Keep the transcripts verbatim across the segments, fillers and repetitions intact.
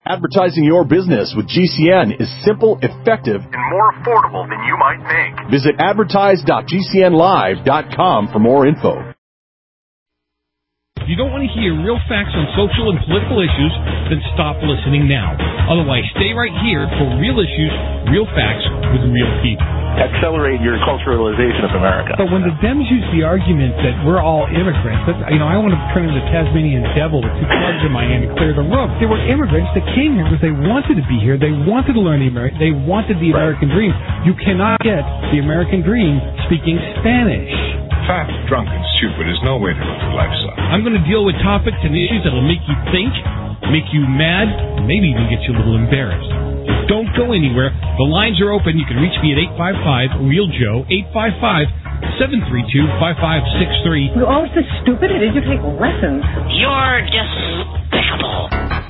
Advertising your business with G C N is simple, effective, and more affordable than you might think. Visit advertise dot g c n live dot com for more info. If you don't want to hear real facts on social and political issues, then stop listening now. Otherwise, stay right here for real issues, real facts with real people. Accelerate your culturalization of America. But when the Dems use the argument that we're all immigrants, that, you know, I want to turn into the Tasmanian devil with two clubs in my hand to clear the room. They were immigrants that came here because they wanted to be here. They wanted to learn the American. They wanted the Right. American dream. You cannot get the American dream speaking Spanish. Fat, drunk, and stupid is no way to live your life, son. I'm going to deal with topics and issues that will make you think, make you mad, and maybe even get you a little embarrassed. So don't go anywhere. The lines are open. You can reach me at eight five five, real joe, eight five five, seven three two, five five six three. You're all so stupid, it is you take lessons. You're despicable.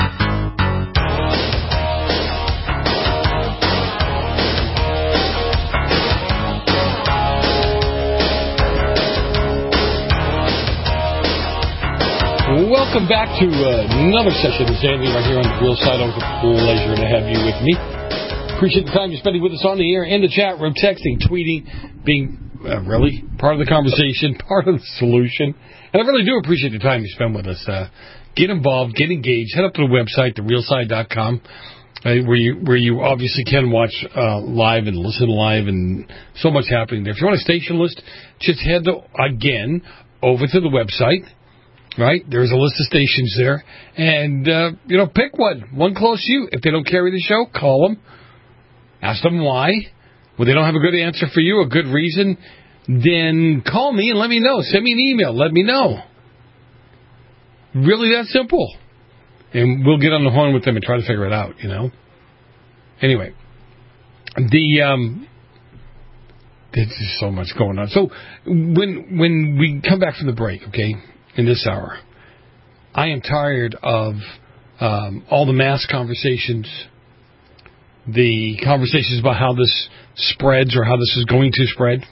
Welcome back to uh, another session of Sandy right here on the Real Side. Always a pleasure to have you with me. Appreciate the time you're spending with us on the air, in the chat room, texting, tweeting, being uh, really part of the conversation, part of the solution. And I really do appreciate the time you spend with us. Uh, get involved, get engaged. Head up to the website, the real side dot com, uh, where you where you obviously can watch uh, live and listen live, and so much happening there. If you want a station list, just head to, again over to the website. Right? There's a list of stations there. And, uh, you know, pick one. One close to you. If they don't carry the show, call them. Ask them why. When they don't have a good answer for you, a good reason, then call me and let me know. Send me an email. Let me know. Really that simple. And we'll get on the horn with them and try to figure it out, you know. Anyway. The, um... There's just so much going on. So, when when we come back from the break, okay, in this hour, I am tired of um, all the mass conversations, the conversations about how this spreads or how this is going to spread.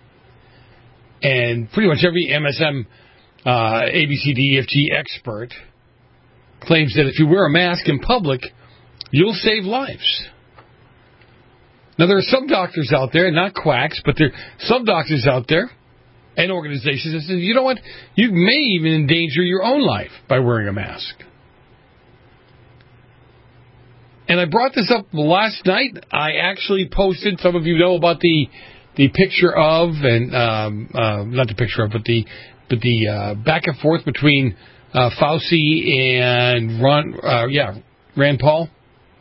And pretty much every M S M, uh, A B C D E F G expert claims that if you wear a mask in public, you'll save lives. Now, there are some doctors out there, not quacks, but there are some doctors out there and organizations that say, you know what, you may even endanger your own life by wearing a mask. And I brought this up last night. I actually posted, some of you know about the the picture of, and um, uh, not the picture of, but the but the uh, back and forth between uh, Fauci and Ron, uh, yeah, Rand Paul.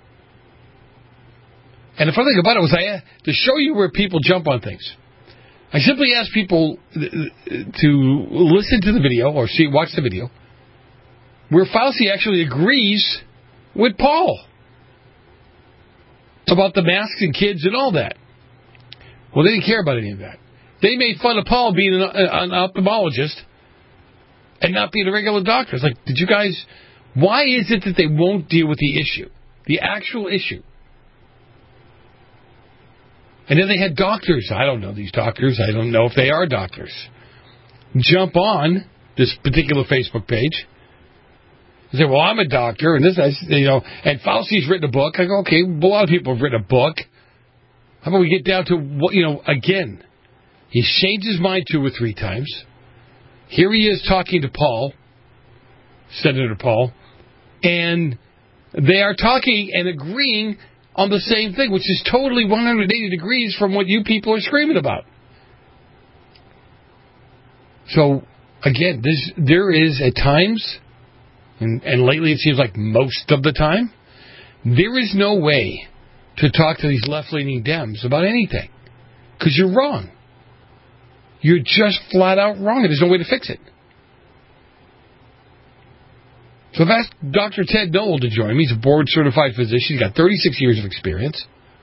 And the funny thing about it was, I to show you where people jump on things, I simply asked people to listen to the video or see, watch the video, where Fauci actually agrees with Paul about the masks and kids and all that. Well, they didn't care about any of that. They made fun of Paul being an, an ophthalmologist and not being a regular doctor. It's like, did you guys, why is it that they won't deal with the issue, the actual issue? And then they had doctors, I don't know these doctors, I don't know if they are doctors, jump on this particular Facebook page and say, well, I'm a doctor, and this, you know, and Fauci's written a book. I go, okay, a lot of people have written a book. How about we get down to what, you know, again, he's changed his mind two or three times. Here he is talking to Paul, Senator Paul, and they are talking and agreeing on the same thing, which is totally one hundred eighty degrees from what you people are screaming about. So, again, this, there is at times, and, and lately it seems like most of the time, there is no way to talk to these left-leaning Dems about anything. Because you're wrong. You're just flat out wrong, and there's no way to fix it. So I've asked Doctor Ted Noel to join me. He's a board-certified physician. He's got thirty-six years of experience.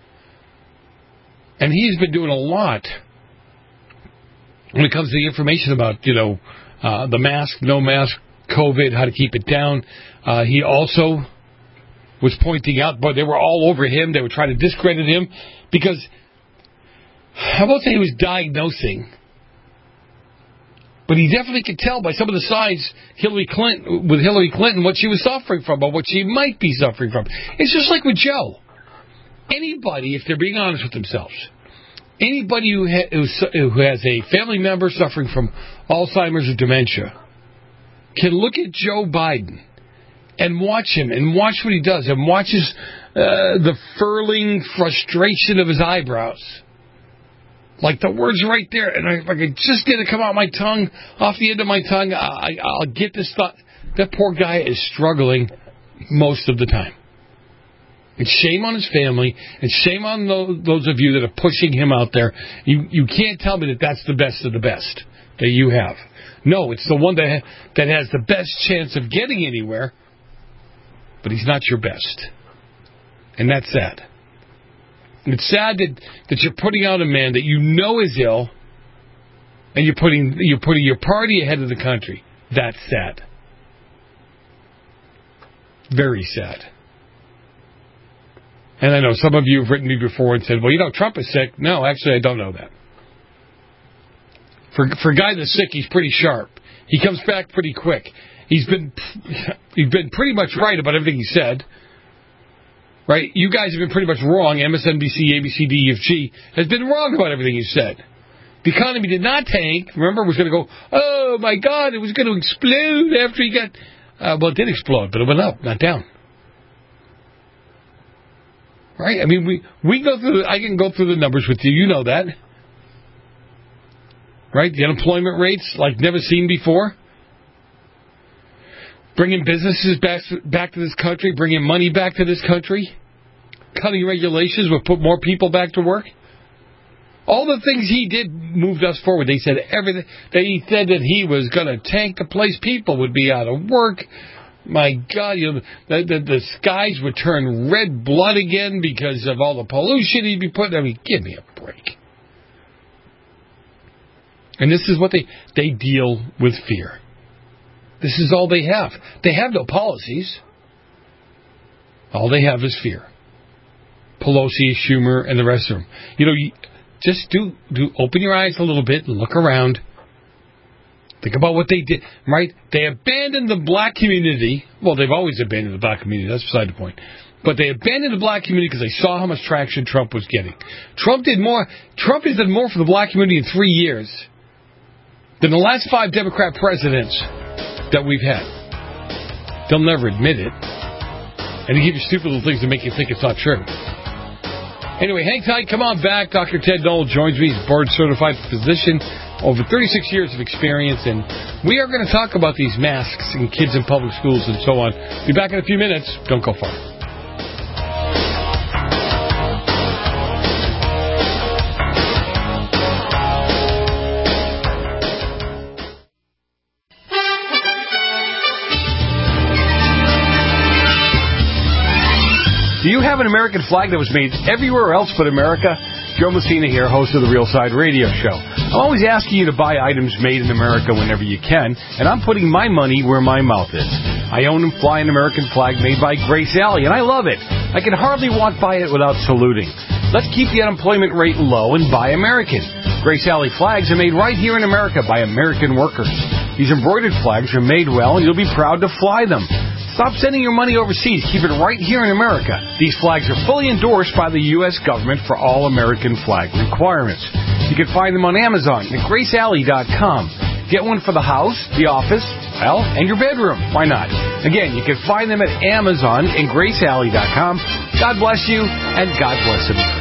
And he's been doing a lot when it comes to the information about, you know, uh, the mask, no mask, COVID, how to keep it down. Uh, he also was pointing out, but they were all over him. They were trying to discredit him because, I won't say he was diagnosing But he definitely could tell by some of the signs Hillary Clinton, with Hillary Clinton, what she was suffering from, or what she might be suffering from. It's just like with Joe. Anybody, if they're being honest with themselves, anybody who, ha- who has a family member suffering from Alzheimer's or dementia can look at Joe Biden and watch him and watch what he does and watch his, uh, the furling frustration of his eyebrows. Like the words right there, and I, if I could just get it come out my tongue, off the end of my tongue, I, I'll get this thought. That poor guy is struggling most of the time. And shame on his family, and shame on those, those of you that are pushing him out there. You you can't tell me that that's the best of the best that you have. No, it's the one that ha- that has the best chance of getting anywhere, but he's not your best. And that's sad. It's sad that, that you're putting out a man that you know is ill, and you're putting you're putting your party ahead of the country. That's sad. Very sad. And I know some of you have written me before and said, well, you know, Trump is sick. No, actually, I don't know that. For for a guy that's sick, he's pretty sharp. He comes back pretty quick. He's been he's been pretty much right about everything he said. Right? You guys have been pretty much wrong. M S N B C, A B C, D, E, F, G has been wrong about everything you said. The economy did not tank. Remember, it was going to go, oh, my God, it was going to explode after he got... Uh, well, it did explode, but it went up, not down. Right? I mean, we, we go through... The, I can go through the numbers with you. You know that. Right? The unemployment rates like never seen before. Bringing businesses back, back to this country, bringing money back to this country, cutting regulations would put more people back to work. All the things he did moved us forward. They said everything. They said that he was going to tank the place. People would be out of work. My God, you know, the, the, the skies would turn red blood again because of all the pollution he'd be putting. I mean, give me a break. And this is what they they deal with fear. This is all they have. They have no policies. All they have is fear. Pelosi, Schumer, and the rest of them. You know, you just do do open your eyes a little bit and look around. Think about what they did, right? They abandoned the black community. Well, they've always abandoned the black community. That's beside the point. But they abandoned the black community because they saw how much traction Trump was getting. Trump did more. Trump has done more for the black community in three years than the last five Democrat presidents that we've had. They'll never admit it. And they give you stupid little things to make you think it's not true. Anyway, hang tight. Come on back. Doctor Ted Noel joins me. He's a board-certified physician, over thirty-six years of experience. And we are going to talk about these masks and kids in public schools and so on. Be back in a few minutes. Don't go far. Do you have an American flag that was made everywhere else but America? Joe Messina here, host of the Real Side Radio Show. I'm always asking you to buy items made in America whenever you can, and I'm putting my money where my mouth is. I own and fly an American flag made by Grace Alley, and I love it. I can hardly walk by it without saluting. Let's keep the unemployment rate low and buy American. Grace Alley flags are made right here in America by American workers. These embroidered flags are made well, and you'll be proud to fly them. Stop sending your money overseas. Keep it right here in America. These flags are fully endorsed by the U S government for all American flag requirements. You can find them on Amazon at grace alley dot com. Get one for the house, the office, well, and your bedroom. Why not? Again, you can find them at Amazon and grace alley dot com. God bless you, and God bless America.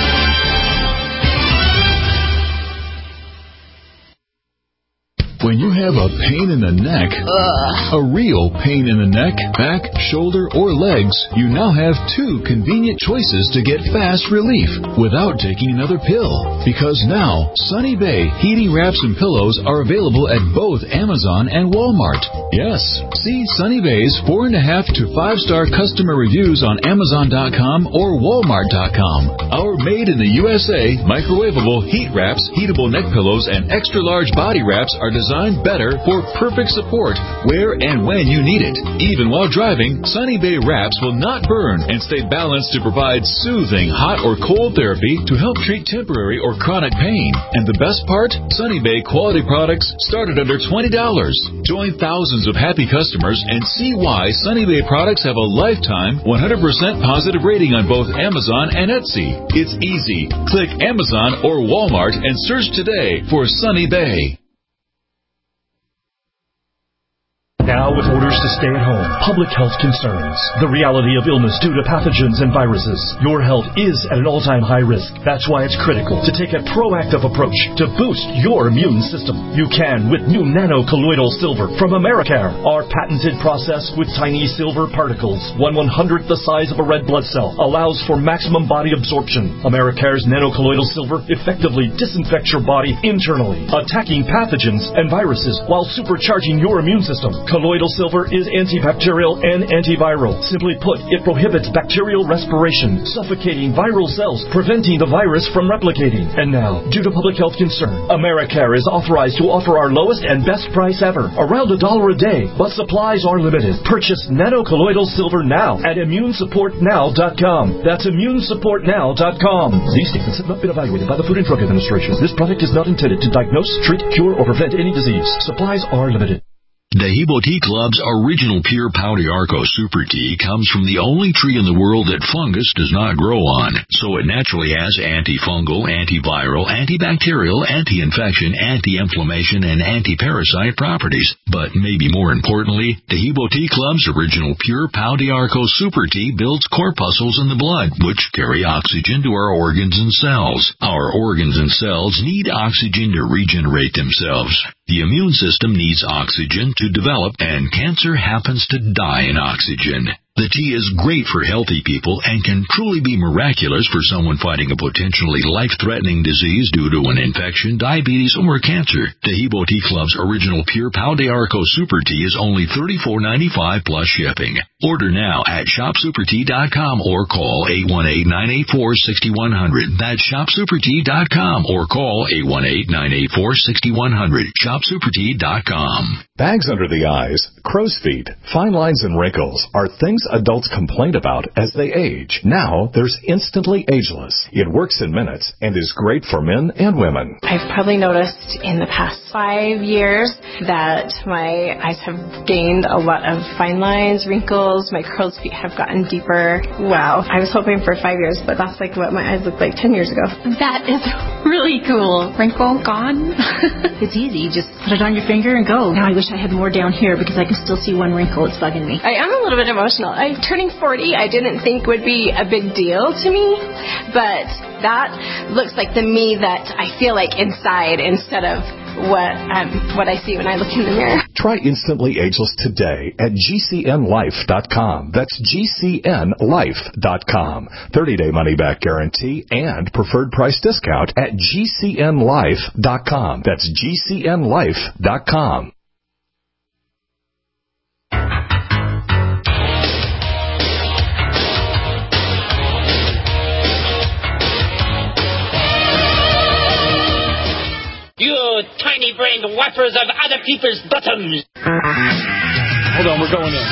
When you have a pain in the neck, Ugh. a real pain in the neck, back, shoulder, or legs, you now have two convenient choices to get fast relief without taking another pill. Because now, Sunny Bay heating wraps and pillows are available at both Amazon and Walmart. Yes, see Sunny Bay's four and a half to five star customer reviews on Amazon dot com or Walmart dot com. Our made in the U S A microwavable heat wraps, heatable neck pillows, and extra large body wraps are designed designed better for perfect support where and when you need it. Even while driving, Sunny Bay wraps will not burn and stay balanced to provide soothing hot or cold therapy to help treat temporary or chronic pain. And the best part? Sunny Bay quality products start at under twenty dollars. Join thousands of happy customers and see why Sunny Bay products have a lifetime one hundred percent positive rating on both Amazon and Etsy. It's easy. Click Amazon or Walmart and search today for Sunny Bay. Now with orders to stay at home, public health concerns, the reality of illness due to pathogens and viruses, your health is at an all-time high risk. That's why it's critical to take a proactive approach to boost your immune system. You can with new nano-colloidal silver from Americare. Our patented process with tiny silver particles, one one-hundredth the size of a red blood cell, allows for maximum body absorption. Americare's nano-colloidal silver effectively disinfects your body internally, attacking pathogens and viruses while supercharging your immune system. Colloidal silver is antibacterial and antiviral. Simply put, it prohibits bacterial respiration, suffocating viral cells, preventing the virus from replicating. And now, due to public health concern, Americare is authorized to offer our lowest and best price ever, around a dollar a day, but supplies are limited. Purchase nano-colloidal silver now at immune support now dot com. That's immune support now dot com. These statements have not been evaluated by the Food and Drug Administration. This product is not intended to diagnose, treat, cure, or prevent any disease. Supplies are limited. Dehibo Tea Club's original pure Pau d'Arco Super Tea comes from the only tree in the world that fungus does not grow on, so it naturally has antifungal, antiviral, antibacterial, anti-infection, anti-inflammation, and anti-parasite properties. But maybe more importantly, Dehibo Tea Club's original pure Pau d'Arco Super Tea builds corpuscles in the blood, which carry oxygen to our organs and cells. Our organs and cells need oxygen to regenerate themselves. The immune system needs oxygen to develop, and cancer happens to die in oxygen. The tea is great for healthy people and can truly be miraculous for someone fighting a potentially life-threatening disease due to an infection, diabetes, or cancer. Dehibo Tea Club's original pure Pau d'Arco Super Tea is only thirty-four ninety-five plus shipping. Order now at shop super tea dot com or call eight one eight, nine eight four, six one zero zero. That's shop super tea dot com or call eight one eight, nine eight four, six one zero zero. shop super tea dot com. Bags under the eyes, crow's feet, fine lines, and wrinkles are things adults complain about as they age. Now there's Instantly Ageless. It works in minutes and is great for men and women. I've probably noticed in the past five years that my eyes have gained a lot of fine lines, wrinkles, my crow's feet have gotten deeper. Wow. I was hoping for five years, but that's like what my eyes looked like ten years ago. That is really cool. Wrinkle gone. It's easy. You just put it on your finger and go. Now I wish I had more down here because I can still see one wrinkle. It's bugging me. I am a little bit emotional. I turning forty, I didn't think would be a big deal to me, but that looks like the me that I feel like inside instead of what um, what I see when I look in the mirror. Try Instantly Ageless today at G C N life dot com. That's G C N life dot com. thirty-day money-back guarantee and preferred price discount at G C N life dot com. That's G C N life dot com. You tiny-brained wipers of other people's bottoms. Hold on, we're going in.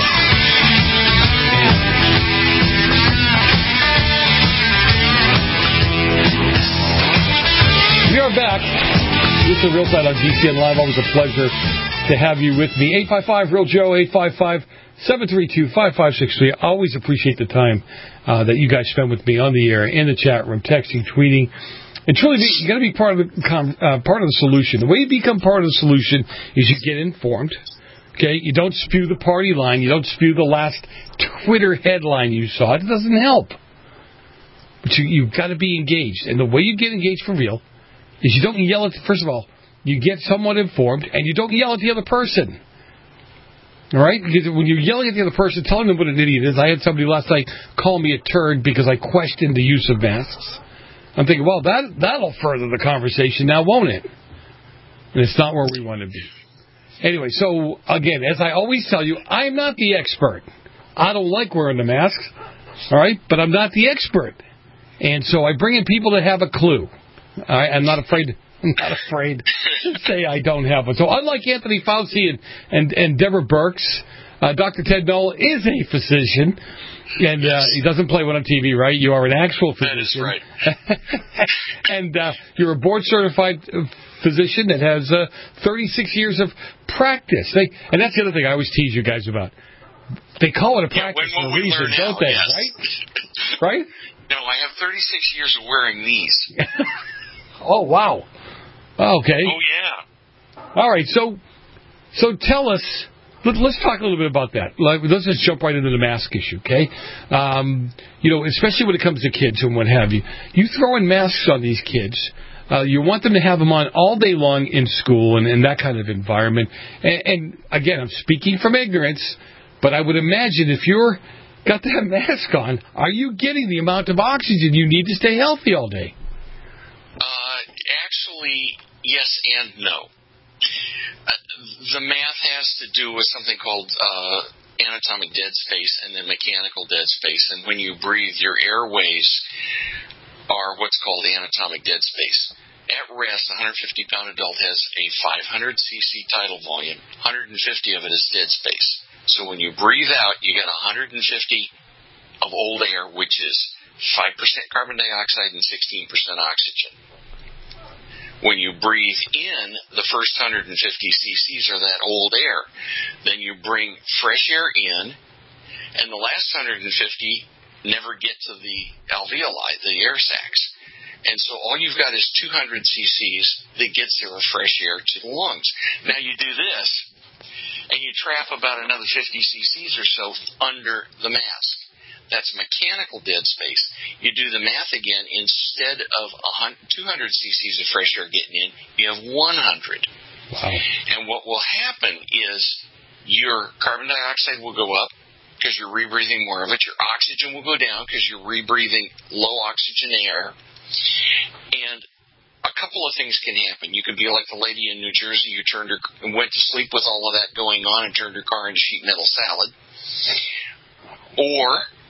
We are back. This is the Real Side on G C N Live. Always a pleasure to have you with me. eight five five, real Joe, eight five five, seven three two, five five six three. I always appreciate the time uh, that you guys spend with me on the air, in the chat room, texting, tweeting. And truly, be, you got to be part of the uh, part of the solution. The way you become part of the solution is you get informed. Okay, you don't spew the party line. You don't spew the last Twitter headline you saw. It doesn't help. But you you've got to be engaged, and the way you get engaged for real is you don't yell at. First of all, you get somewhat informed, and you don't yell at the other person. All right? Because when you're yelling at the other person, telling them what an idiot is. I had somebody last night call me a turd because I questioned the use of masks. I'm thinking, well, that, that'll further the conversation now, won't it? And it's not where we want to be. Anyway, so, again, as I always tell you, I'm not the expert. I don't like wearing the masks, all right? But I'm not the expert. And so I bring in people that have a clue. All right? I'm not afraid. I'm not afraid to say I don't have one. So unlike Anthony Fauci and, and, and Deborah Birx, uh, Doctor Ted Noel is a physician. And uh, he doesn't play one on T V, right? You are an actual physician. That is right. And uh, you're a board-certified physician that has uh, thirty-six years of practice. They, and that's the other thing I always tease you guys about. They call it a practice yeah, when, when for a reason, now, don't they? Yes. Right? Right? No, I have thirty-six years of wearing these. Oh, wow. Okay. Oh, yeah. All right, so so tell us... Let's talk a little bit about that. Let's just jump right into the mask issue, okay? Um, you know, especially when it comes to kids and what have you. You throw in masks on these kids. Uh, you want them to have them on all day long in school and in that kind of environment. And, and, again, I'm speaking from ignorance, but I would imagine if you're got that mask on, are you getting the amount of oxygen you need to stay healthy all day? Uh, actually, yes and no. Uh, the math has to do with something called uh, anatomic dead space and then mechanical dead space. And when you breathe, your airways are what's called anatomic dead space. At rest, a one hundred fifty pound adult has a five hundred cc tidal volume. one hundred fifty of it is dead space. So when you breathe out, you get one hundred fifty of old air, which is five percent carbon dioxide and sixteen percent oxygen. When you breathe in, the first one hundred fifty cc's are that old air. Then you bring fresh air in, and the last one hundred fifty never get to the alveoli, the air sacs. And so all you've got is two hundred cc's that gets there with fresh air to the lungs. Now you do this, and you trap about another fifty cc's or so under the mask. That's mechanical dead space. You do the math again. Instead of two hundred cc's of fresh air getting in, you have one hundred. Wow. And what will happen is your carbon dioxide will go up because you're rebreathing more of it. Your oxygen will go down because you're rebreathing low oxygen air. And a couple of things can happen. You could be like the lady in New Jersey who turned her, went to sleep with all of that going on and turned her car into sheet metal salad. Or...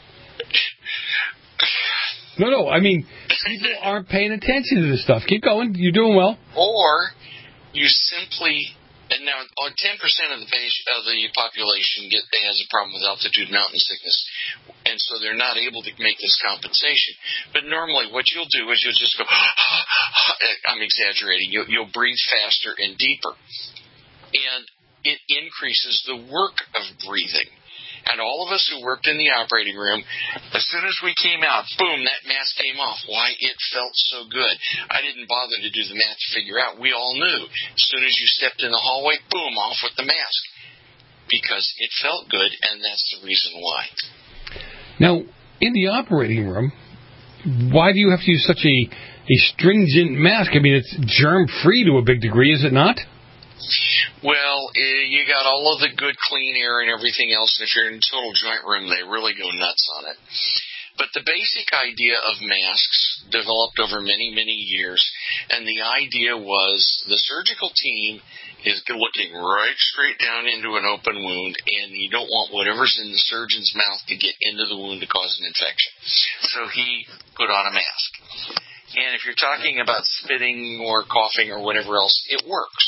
No, no, I mean, people aren't paying attention to this stuff. Keep going. You're doing well. Or you simply, and now ten percent of the patient, of the population get, has a problem with altitude mountain sickness, and so they're not able to make this compensation. But normally what you'll do is you'll just go, I'm exaggerating, you'll, you'll breathe faster and deeper. And it increases the work of breathing. And all of us who worked in the operating room, as soon as we came out, boom, that mask came off. Why? It felt so good. I didn't bother to do the math to figure out. We all knew. As soon as you stepped in the hallway, boom, off with the mask. Because it felt good, and that's the reason why. Now, in the operating room, why do you have to use such a, a stringent mask? I mean, it's germ-free to a big degree, is it not? Well, you got all of the good clean air and everything else, and if you're in a total joint room, they really go nuts on it. But the basic idea of masks developed over many, many years, and the idea was the surgical team is looking right straight down into an open wound, and you don't want whatever's in the surgeon's mouth to get into the wound to cause an infection. So he put on a mask. And if you're talking about spitting or coughing or whatever else, it works.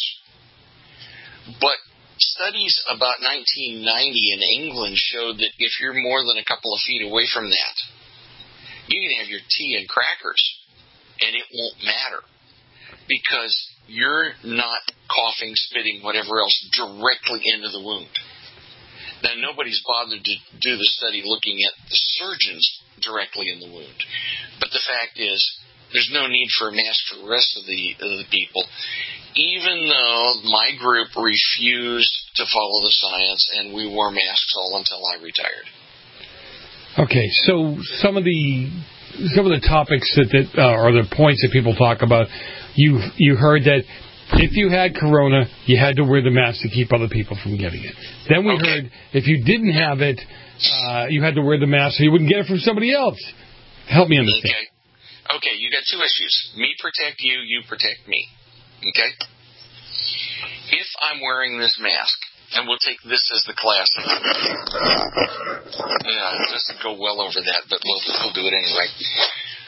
But studies about nineteen ninety in England showed that if you're more than a couple of feet away from that, you can have your tea and crackers, and it won't matter because you're not coughing, spitting, whatever else, directly into the wound. Now, nobody's bothered to do the study looking at the surgeons directly in the wound. But the fact is, there's no need for a mask for the rest of the, of the people, even though my group refused to follow the science, and we wore masks all until I retired. Okay, so some of the some of the topics that, that uh, or the points that people talk about, you you heard that if you had corona, you had to wear the mask to keep other people from getting it. Then we okay. heard if you didn't have it, uh, you had to wear the mask so you wouldn't get it from somebody else. Help me understand. Okay. Okay, you got two issues. Me protect you, you protect me. Okay? If I'm wearing this mask, and we'll take this as the classic. Yeah, it doesn't go well over that, but we'll, we'll do it anyway.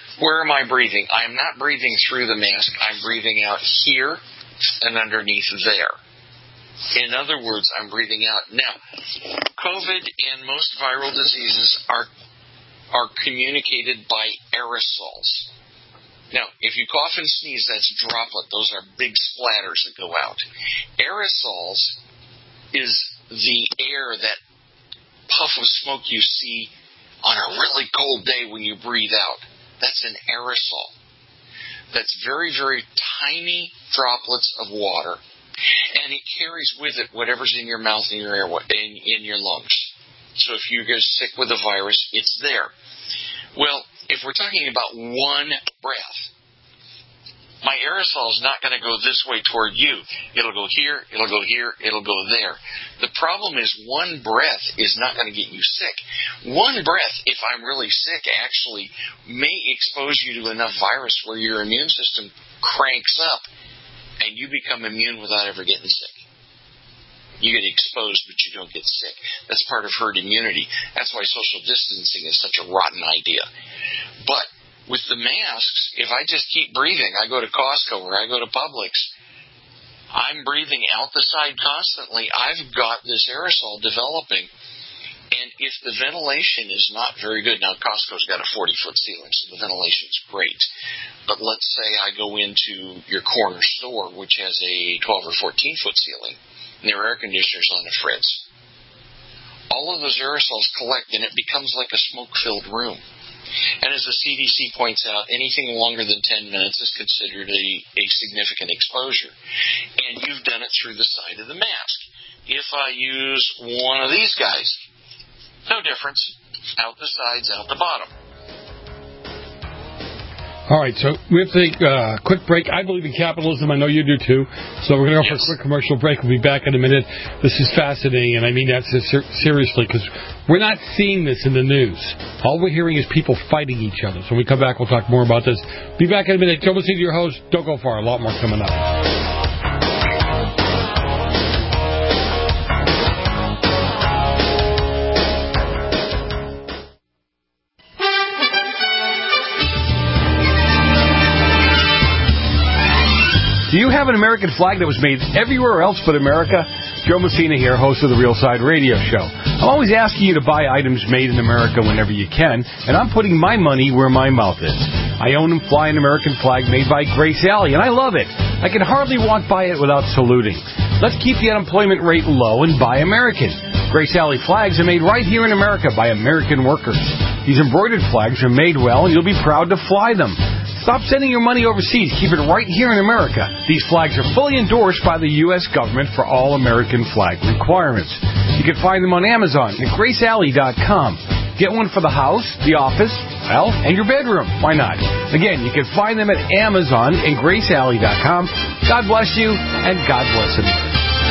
Where am I breathing? I am not breathing through the mask. I'm breathing out here and underneath there. In other words, I'm breathing out. Now, COVID and most viral diseases are are communicated by aerosols. Now, if you cough and sneeze, that's droplet. Those are big splatters that go out. Aerosols is the air, that puff of smoke you see on a really cold day when you breathe out. That's an aerosol. That's very, very tiny droplets of water, and it carries with it whatever's in your mouth and your airway, in, in your lungs. So if you get sick with a virus, it's there. Well, if we're talking about one breath, my aerosol is not going to go this way toward you. It'll go here, it'll go here, it'll go there. The problem is one breath is not going to get you sick. One breath, if I'm really sick, actually may expose you to enough virus where your immune system cranks up and you become immune without ever getting sick. You get exposed, but you don't get sick. That's part of herd immunity. That's why social distancing is such a rotten idea. But with the masks, if I just keep breathing, I go to Costco or I go to Publix, I'm breathing out the side constantly. I've got this aerosol developing. And if the ventilation is not very good, now Costco's got a forty-foot ceiling, so the ventilation's great. But let's say I go into your corner store, which has a twelve or fourteen-foot ceiling, and their air conditioner's on the fritz. All of those aerosols collect, and it becomes like a smoke-filled room. And as the C D C points out, anything longer than ten minutes is considered a, a significant exposure. And you've done it through the side of the mask. If I use one of these guys, no difference. Out the sides, out the bottom. All right, so we have to take a uh, quick break. I believe in capitalism. I know you do, too. So we're going to go yes. for a quick commercial break. We'll be back in a minute. This is fascinating, and I mean that ser- seriously, because we're not seeing this in the news. All we're hearing is people fighting each other. So when we come back, we'll talk more about this. Be back in a minute. Joe Messina, your host. Don't go far. A lot more coming up. Do you have an American flag that was made everywhere else but America? Joe Messina here, host of the Real Side Radio Show. I'm always asking you to buy items made in America whenever you can, and I'm putting my money where my mouth is. I own and fly an American flag made by Grace Alley, and I love it. I can hardly walk by it without saluting. Let's keep the unemployment rate low and buy American. Grace Alley flags are made right here in America by American workers. These embroidered flags are made well, and you'll be proud to fly them. Stop sending your money overseas. Keep it right here in America. These flags are fully endorsed by the U S government for all American flag requirements. You can find them on Amazon at grace alley dot com. Get one for the house, the office, well, and your bedroom. Why not? Again, you can find them at Amazon and grace alley dot com. God bless you, and God bless America.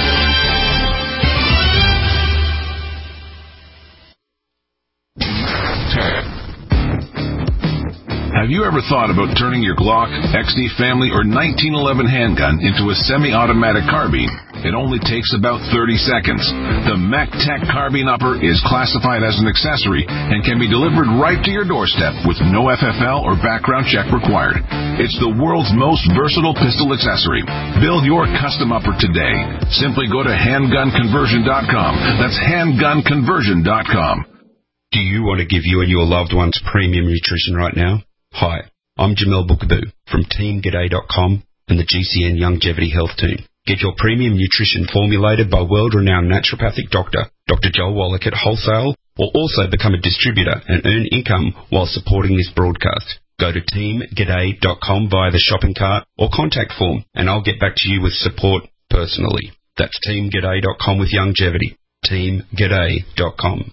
Have you ever thought about turning your Glock, X D Family, or nineteen eleven handgun into a semi-automatic carbine? It only takes about thirty seconds. The MacTech Carbine Upper is classified as an accessory and can be delivered right to your doorstep with no F F L or background check required. It's the world's most versatile pistol accessory. Build your custom upper today. Simply go to handgun conversion dot com. That's handgun conversion dot com. Do you want to give you and your loved ones premium nutrition right now? Hi, I'm Jamel Bookaboo from team g'day dot com and the G C N Longevity Health Team. Get your premium nutrition formulated by world-renowned naturopathic doctor, Doctor Joel Wallach at Wholesale, or also become a distributor and earn income while supporting this broadcast. Go to team g'day dot com via the shopping cart or contact form, and I'll get back to you with support personally. That's team g'day dot com with longevity. team g'day dot com.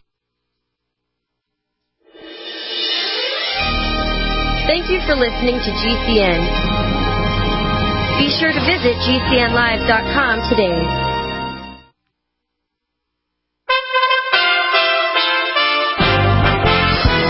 Thank you for listening to G C N. Be sure to visit G C N live dot com today. U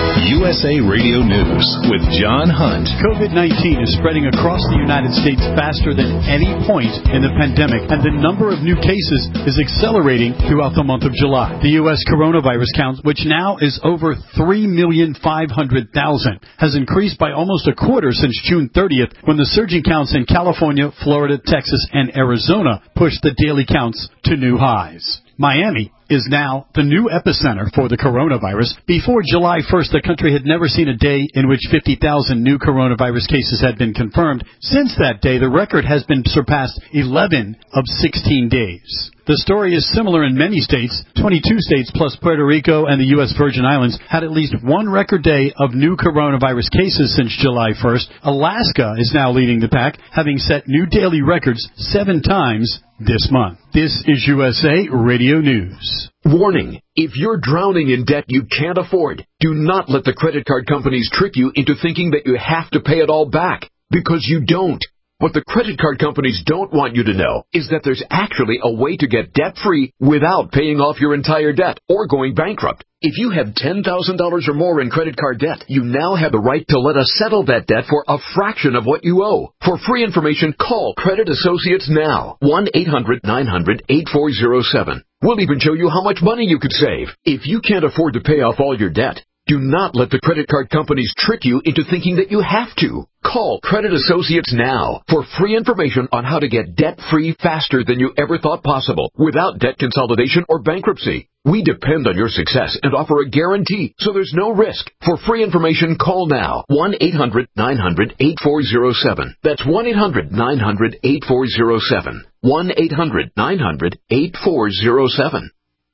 S A Radio News with John Hunt. COVID nineteen is spreading across the United States faster than any point in the pandemic, and the number of new cases is accelerating throughout the month of July. The U S coronavirus count, which now is over three million five hundred thousand, has increased by almost a quarter since June thirtieth, when the surging counts in California, Florida, Texas, and Arizona pushed the daily counts to new highs. Miami is now the new epicenter for the coronavirus. Before July first, the country had never seen a day in which fifty thousand new coronavirus cases had been confirmed. Since that day, the record has been surpassed eleven of sixteen days. The story is similar in many states. twenty-two states plus Puerto Rico and the U S Virgin Islands had at least one record day of new coronavirus cases since July first. Alaska is now leading the pack, having set new daily records seven times this month. This is U S A Radio News. Warning. If you're drowning in debt you can't afford, do not let the credit card companies trick you into thinking that you have to pay it all back, because you don't. What the credit card companies don't want you to know is that there's actually a way to get debt-free without paying off your entire debt or going bankrupt. If you have ten thousand dollars or more in credit card debt, you now have the right to let us settle that debt for a fraction of what you owe. For free information, call Credit Associates now. one eight hundred nine hundred eight four zero seven. We'll even show you how much money you could save. If you can't afford to pay off all your debt, do not let the credit card companies trick you into thinking that you have to. Call Credit Associates now for free information on how to get debt-free faster than you ever thought possible without debt consolidation or bankruptcy. We depend on your success and offer a guarantee, so there's no risk. For free information, call now. one eight hundred nine hundred eight four zero seven. That's one eight hundred nine hundred eight four zero seven. one eight hundred nine hundred eight four zero seven.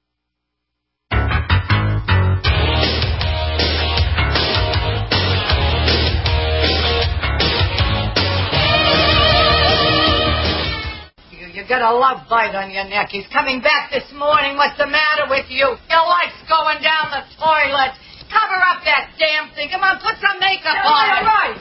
You got a love bite on your neck. He's coming back this morning. What's the matter with you? Your life's going down the toilet. Cover up that damn thing. Come on, put some makeup on. All right.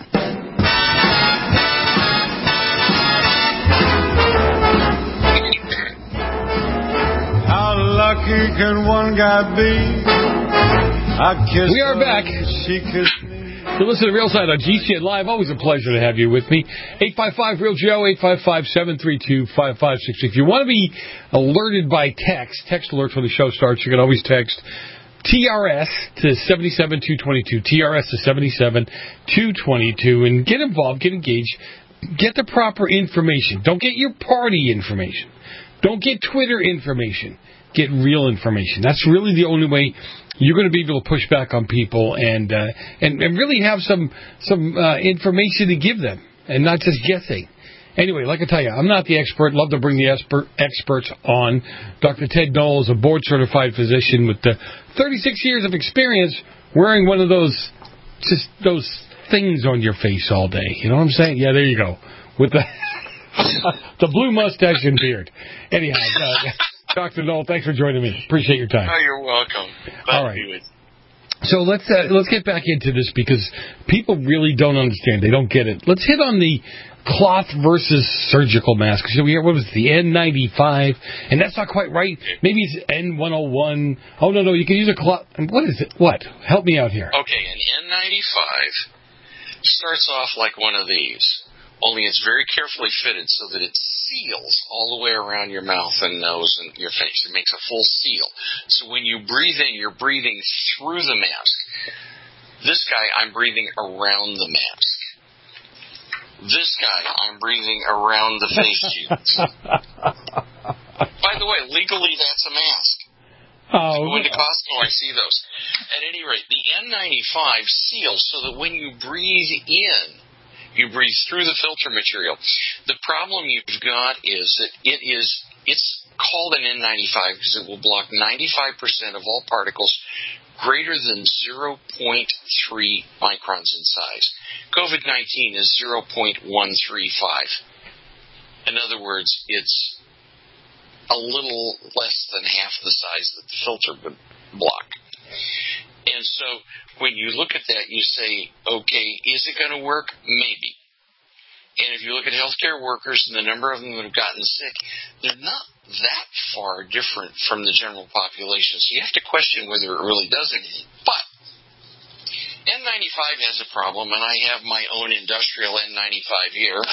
How lucky can one guy be? I kiss we are back. She kissed me. You listen to Real Side on G C N Live. Always a pleasure to have you with me. eight five five real Joe, eight five five, seven three two, five five six six. If you want to be alerted by text, text alerts when the show starts, you can always text T R S to seven seven two two two, T R S to seven seven two two two, and get involved, get engaged, get the proper information. Don't get your party information. Don't get Twitter information. Get real information. That's really the only way you're going to be able to push back on people and uh, and, and really have some some uh, information to give them and not just guessing. Anyway, like I tell you, I'm not the expert. Love to bring the expert, experts on. Doctor Ted Knoll is a board-certified physician with uh, thirty-six years of experience wearing one of those just those things on your face all day. You know what I'm saying? Yeah, there you go. With the the blue mustache and beard. Anyhow. Uh, Doctor Knoll, thanks for joining me. Appreciate your time. Oh, you're welcome. Glad All right. to be with you. So let's uh, let's get back into this because people really don't understand. They don't get it. Let's hit on the cloth versus surgical mask. So we hear, what was it, the N ninety-five, and that's not quite right. Maybe it's N one oh one. Oh no, no, you can use a cloth. What is it? What? Help me out here. Okay, an N ninety-five starts off like one of these. Only it's very carefully fitted so that it seals all the way around your mouth and nose and your face. It makes a full seal. So when you breathe in, you're breathing through the mask. This guy, I'm breathing around the mask. This guy, I'm breathing around the face shields. By the way, legally, that's a mask. Oh, I go into Costco, I see those. At any rate, the N ninety-five seals so that when you breathe in, you breathe through the filter material. The problem you've got is that it is, it's called an N ninety-five because it will block ninety-five percent of all particles greater than zero point three microns in size. COVID nineteen is zero point one three five. In other words, it's a little less than half the size that the filter would block. And so when you look at that, you say, okay, is it going to work? Maybe. And if you look at healthcare workers and the number of them that have gotten sick, they're not that far different from the general population. So you have to question whether it really does anything. But N ninety-five has a problem, and I have my own industrial N ninety-five here.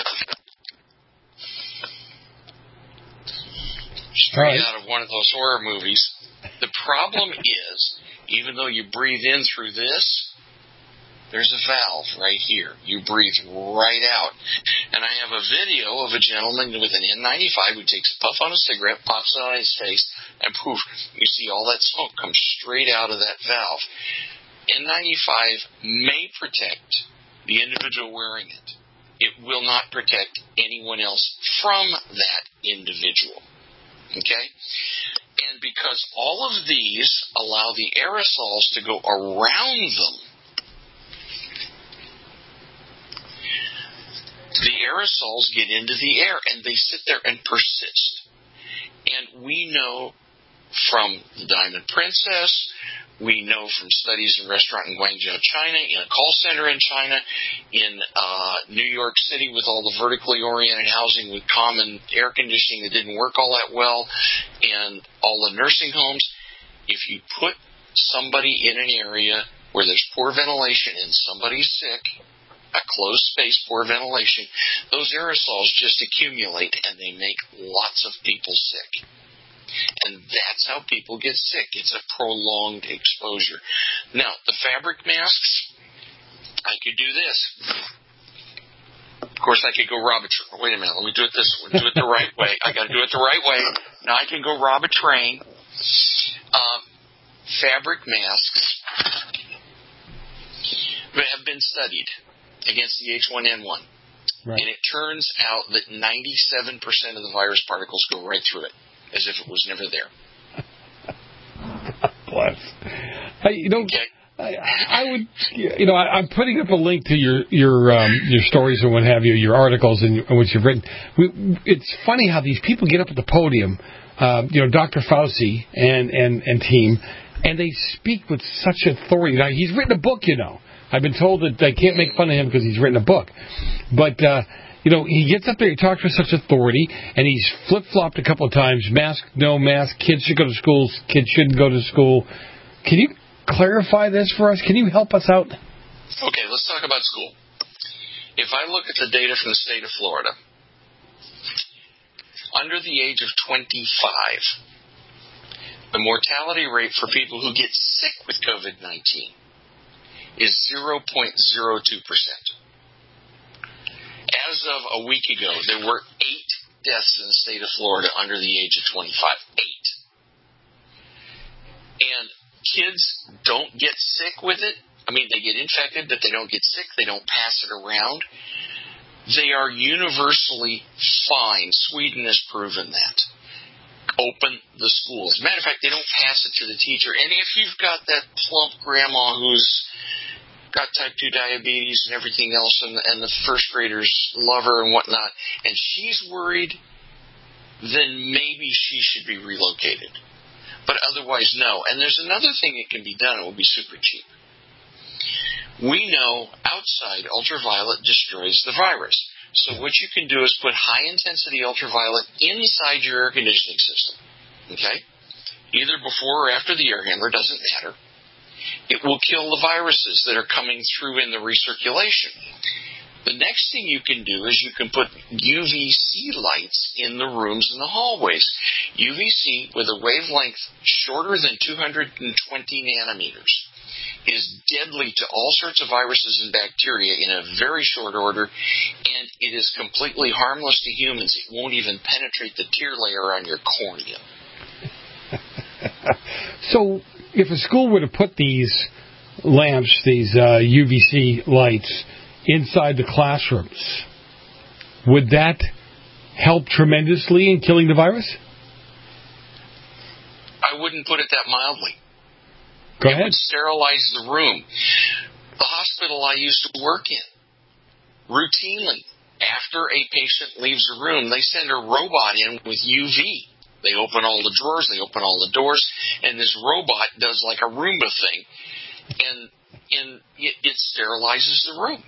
Straight out of one of those horror movies. The problem is, even though you breathe in through this, there's a valve right here. You breathe right out. And I have a video of a gentleman with an N ninety-five who takes a puff on a cigarette, pops it on his face, and poof, you see all that smoke come straight out of that valve. N ninety-five may protect the individual wearing it. It will not protect anyone else from that individual. Okay? And because all of these allow the aerosols to go around them, the aerosols get into the air and they sit there and persist. And we know from the Diamond Princess, we know from studies in a restaurant in Guangzhou, China, in a call center in China, in uh, New York City with all the vertically oriented housing with common air conditioning that didn't work all that well, and all the nursing homes. If you put somebody in an area where there's poor ventilation and somebody's sick, a closed space, poor ventilation, those aerosols just accumulate and they make lots of people sick. And that's how people get sick. It's a prolonged exposure. Now, the fabric masks, I could do this. Of course, I could go rob a train. Wait a minute, let me do it this way. Do it the right way. I got to do it the right way. Now I can go rob a train. Um, fabric masks have been studied against the H one N one. Right. And it turns out that ninety-seven percent of the virus particles go right through it, as if it was never there. Bless. I, you know, okay. I, I would, you know, I, I'm putting up a link to your your um, your stories and what have you, your articles and, and what you've written. We, it's funny how these people get up at the podium, uh, you know, Doctor Fauci and, and, and team, and they speak with such authority. Now, he's written a book, you know. I've been told that they can't make fun of him because he's written a book. But, uh, you know, he gets up there, he talks with such authority, and he's flip-flopped a couple of times. Mask, no mask, kids should go to school, kids shouldn't go to school. Can you clarify this for us? Can you help us out? Okay, let's talk about school. If I look at the data from the state of Florida, under the age of twenty-five, the mortality rate for people who get sick with COVID nineteen is zero point zero two percent. As of a week ago, there were eight deaths in the state of Florida under the age of twenty-five. Eight. And kids don't get sick with it. I mean, they get infected, but they don't get sick. They don't pass it around. They are universally fine. Sweden has proven that. Open the schools. As a matter of fact, they don't pass it to the teacher. And if you've got that plump grandma who's got type two diabetes and everything else, and the, and the first graders love her and whatnot, and she's worried, then maybe she should be relocated. But otherwise, no. And there's another thing that can be done. It will be super cheap. We know outside ultraviolet destroys the virus. So what you can do is put high-intensity ultraviolet inside your air conditioning system. Okay? Either before or after the air handler, doesn't matter. It will kill the viruses that are coming through in the recirculation. The next thing you can do is you can put U V C lights in the rooms and the hallways. U V C with a wavelength shorter than two hundred twenty nanometers is deadly to all sorts of viruses and bacteria in a very short order, and it is completely harmless to humans. It won't even penetrate the tear layer on your cornea. So, if a school were to put these lamps, these uh, U V C lights, inside the classrooms, would that help tremendously in killing the virus? I wouldn't put it that mildly. Go it ahead. Would sterilize the room. The hospital I used to work in, routinely, after a patient leaves a room, they send a robot in with U V. They open all the drawers, they open all the doors, and this robot does like a Roomba thing, and, and it, it sterilizes the room.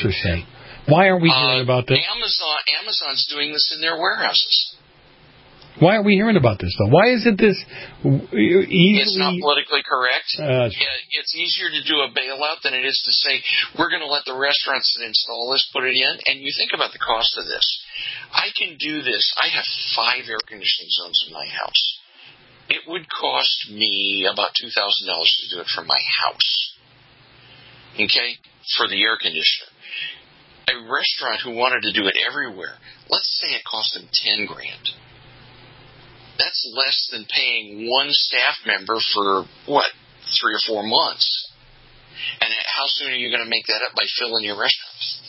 Interesting. Why aren't we hearing uh, about this? Amazon, Amazon's doing this in their warehouses. Why are we hearing about this, though? Why isn't this easily... It's not politically correct. Uh, yeah, it's easier to do a bailout than it is to say, we're going to let the restaurants that install this put it in. And you think about the cost of this. I can do this. I have five air conditioning zones in my house. It would cost me about two thousand dollars to do it for my house. Okay? For the air conditioner. A restaurant who wanted to do it everywhere, let's say it cost them ten grand. That's less than paying one staff member for, what, three or four months. And how soon are you going to make that up by filling your restaurants?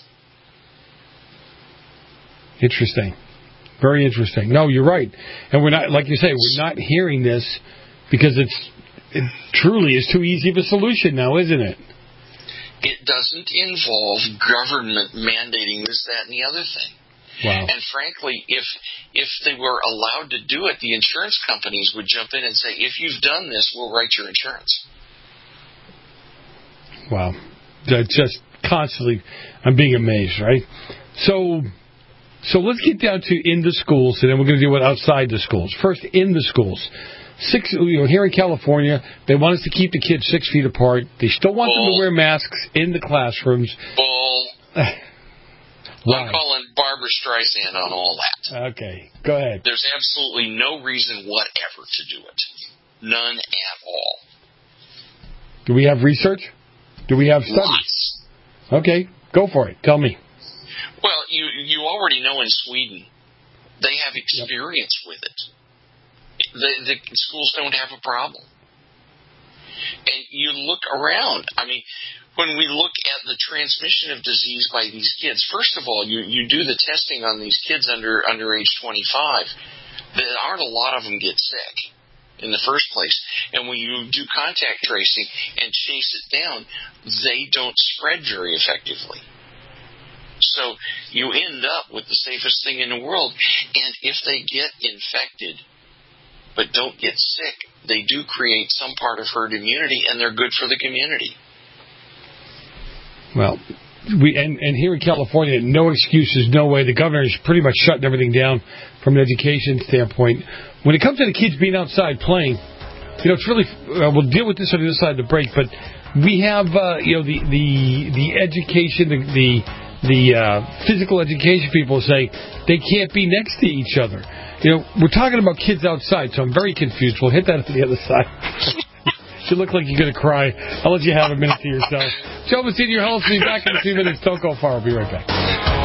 Interesting. Very interesting. No, you're right. And we're not, like you say, we're not hearing this because it's it truly is too easy of a solution now, isn't it? It doesn't involve government mandating this, that, and the other thing. Wow. And frankly, if if they were allowed to do it, the insurance companies would jump in and say, if you've done this, we'll write your insurance. Wow. Just constantly, I'm being amazed, right? So, so let's get down to in the schools, and then we're going to deal with outside the schools. First, in the schools. Six, you know, here in California, they want us to keep the kids six feet apart. They still want Bull. them to wear masks in the classrooms. Bull. I'm calling Barbara Streisand on all that. Okay, go ahead. There's absolutely no reason whatever to do it. None at all. Do we have research? Do we have studies? Lots. Okay, go for it. Tell me. Well, you you already know in Sweden, they have experience yep. with it. The, the schools don't have a problem. And you look around. I mean, when we look at the transmission of disease by these kids, first of all, you, you do the testing on these kids under under age twenty-five. There aren't a lot of them get sick in the first place. And when you do contact tracing and chase it down, they don't spread very effectively. So you end up with the safest thing in the world. And if they get infected but don't get sick, they do create some part of herd immunity, and they're good for the community. Well, we and, and here in California, no excuses, no way. The governor is pretty much shutting everything down from an education standpoint. When it comes to the kids being outside playing, you know, it's really, uh, we'll deal with this on the other side of the break, but we have, uh, you know, the the, the education, the the, the uh, physical education people say they can't be next to each other. You know, we're talking about kids outside, so I'm very confused. We'll hit that on the other side. You look like you're going to cry. I'll let you have a minute to yourself. Joe Messina, your host, will be back in a few minutes. Don't go far. I'll be right back.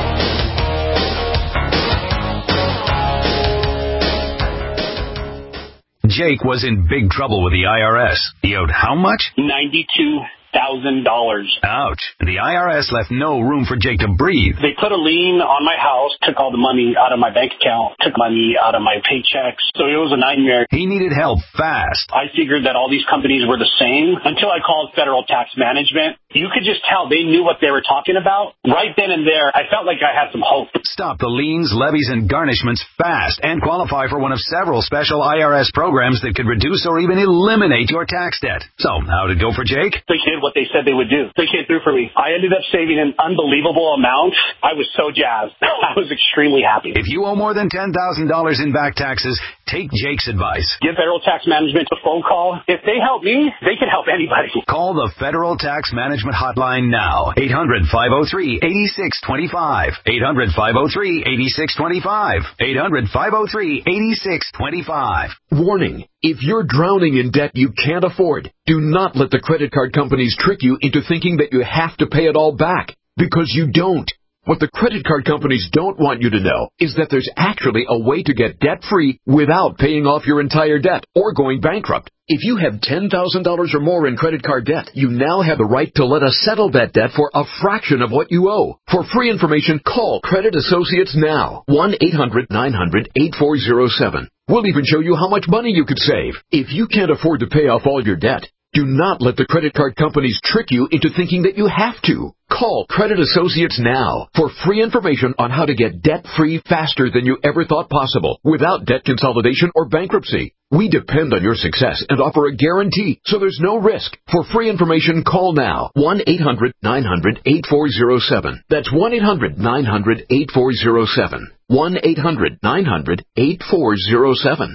Jake was in big trouble with the I R S. He owed how much? ninety-two thousand dollars. Ouch. The I R S left no room for Jake to breathe. They put a lien on my house, took all the money out of my bank account, took money out of my paychecks. So it was a nightmare. He needed help fast. I figured that all these companies were the same until I called Federal Tax Management. You could just tell they knew what they were talking about. Right then and there, I felt like I had some hope. Stop the liens, levies, and garnishments fast and qualify for one of several special I R S programs that could reduce or even eliminate your tax debt. So, how'd it go for Jake? They did what they said they would do. They came through for me. I ended up saving an unbelievable amount. I was so jazzed. I was extremely happy. If you owe more than ten thousand dollars in back taxes, take Jake's advice. Give Federal Tax Management a phone call. If they help me, they can help anybody. Call the Federal Tax Management Hotline now. eight hundred, five oh three, eight six two five. eight hundred, five oh three, eight six two five. eight hundred, five oh three, eight six two five. Warning. If you're drowning in debt you can't afford, do not let the credit card companies trick you into thinking that you have to pay it all back, because you don't. What the credit card companies don't want you to know is that there's actually a way to get debt-free without paying off your entire debt or going bankrupt. If you have ten thousand dollars or more in credit card debt, you now have the right to let us settle that debt for a fraction of what you owe. For free information, call Credit Associates now. one eight hundred nine hundred eight four zero seven. We'll even show you how much money you could save. If you can't afford to pay off all your debt, do not let the credit card companies trick you into thinking that you have to. Call Credit Associates now for free information on how to get debt-free faster than you ever thought possible without debt consolidation or bankruptcy. We depend on your success and offer a guarantee, so there's no risk. For free information, call now. one eight hundred nine hundred eight four zero seven. That's one eight hundred nine hundred eight four zero seven. one eight hundred nine hundred eight four zero seven.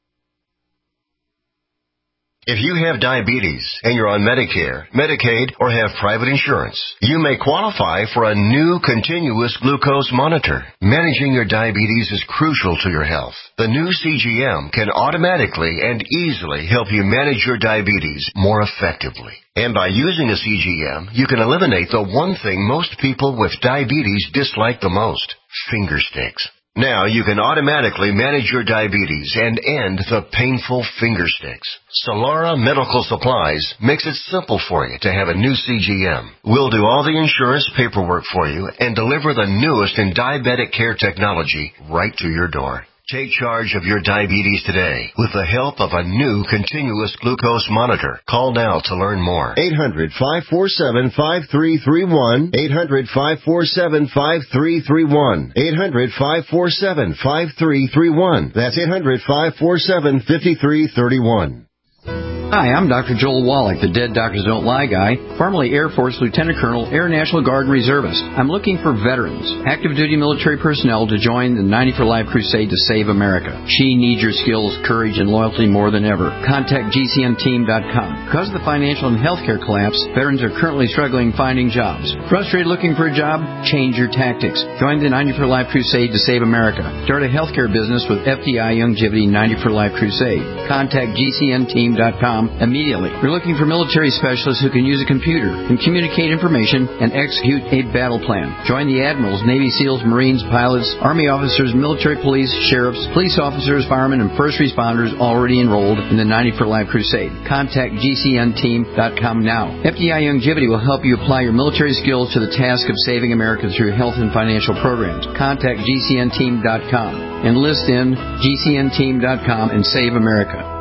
If you have diabetes and you're on Medicare, Medicaid, or have private insurance, you may qualify for a new continuous glucose monitor. Managing your diabetes is crucial to your health. The new C G M can automatically and easily help you manage your diabetes more effectively. And by using a C G M, you can eliminate the one thing most people with diabetes dislike the most, finger sticks. Now you can automatically manage your diabetes and end the painful finger sticks. Solara Medical Supplies makes it simple for you to have a new C G M. We'll do all the insurance paperwork for you and deliver the newest in diabetic care technology right to your door. Take charge of your diabetes today with the help of a new continuous glucose monitor. Call now to learn more. eight hundred five four seven five three three one. eight hundred five four seven five three three one. eight hundred five four seven five three three one. That's eight hundred five four seven five three three one. Hi, I'm Doctor Joel Wallach, the Dead Doctors Don't Lie guy, formerly Air Force Lieutenant Colonel, Air National Guard and Reservist. I'm looking for veterans, active duty military personnel to join the ninety for Life crusade to save America. She needs your skills, courage, and loyalty more than ever. Contact G C N team dot com. Because of the financial and healthcare collapse, veterans are currently struggling finding jobs. Frustrated looking for a job? Change your tactics. Join the ninety for Life crusade to save America. Start a healthcare business with F D I Longevity ninety for Life crusade. Contact G C N team dot com immediately. We're looking for military specialists who can use a computer and communicate information and execute a battle plan. Join the admirals, Navy SEALs, Marines, pilots, Army officers, military police, sheriffs, police officers, firemen, and first responders already enrolled in the ninety for Life crusade. Contact G C N team dot com now. F D I Longevity will help you apply your military skills to the task of saving America through health and financial programs. Contact G C N team dot com. Enlist in G C N team dot com and save America.